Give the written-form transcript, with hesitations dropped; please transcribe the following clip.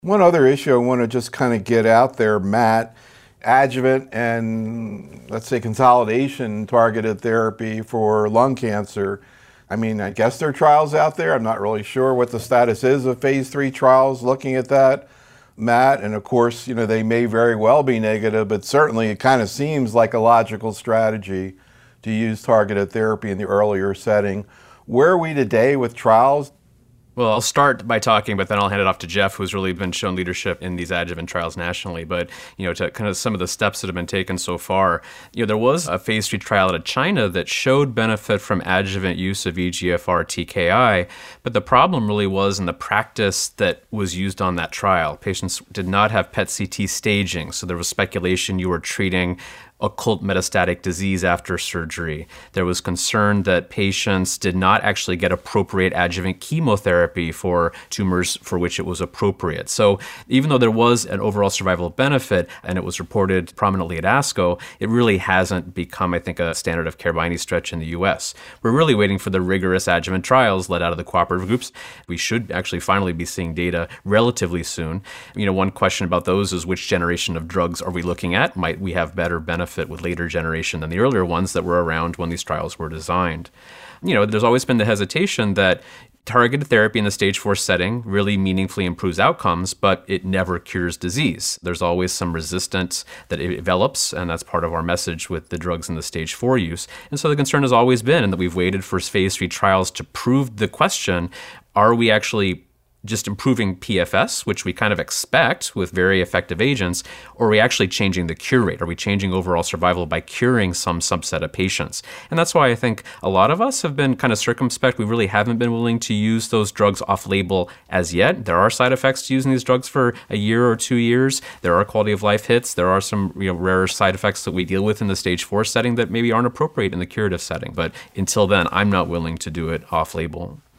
One other issue I want to just kind of get out there, Matt, adjuvant and let's say consolidation targeted therapy for lung cancer. I mean, I guess there are trials out there. I'm not really sure what the status is of phase 3 trials looking at that, Matt. And of course, they may very well be negative, but certainly it kind of seems like a logical strategy to use targeted therapy in the earlier setting. Where are we today with trials? Well, I'll start by talking, but then I'll hand it off to Jeff, who's really been shown leadership in these adjuvant trials nationally. But, to kind of some of the steps that have been taken so far, there was a phase 3 trial out of China that showed benefit from adjuvant use of EGFR TKI. But the problem really was in the practice that was used on that trial. Patients did not have PET-CT staging, so there was speculation you were treating occult metastatic disease after surgery. There was concern that patients did not actually get appropriate adjuvant chemotherapy for tumors for which it was appropriate. So even though there was an overall survival benefit and it was reported prominently at ASCO, it really hasn't become, I think, a standard of care by any stretch in the US. We're really waiting for the rigorous adjuvant trials led out of the cooperative groups. We should actually finally be seeing data relatively soon. One question about those is which generation of drugs are we looking at? Might we have better benefit with later generation than the earlier ones that were around when these trials were designed? There's always been the hesitation that targeted therapy in the stage 4 setting really meaningfully improves outcomes, but it never cures disease. There's always some resistance that it develops, and that's part of our message with the drugs in the stage 4 use. And so the concern has always been, and that we've waited for phase 3 trials to prove the question, are we actually just improving PFS, which we kind of expect with very effective agents, or are we actually changing the cure rate? Are we changing overall survival by curing some subset of patients? And that's why I think a lot of us have been kind of circumspect. We really haven't been willing to use those drugs off-label as yet. There are side effects to using these drugs for a year or 2 years. There are quality of life hits. There are some rare side effects that we deal with in the stage 4 setting that maybe aren't appropriate in the curative setting. But until then, I'm not willing to do it off-label.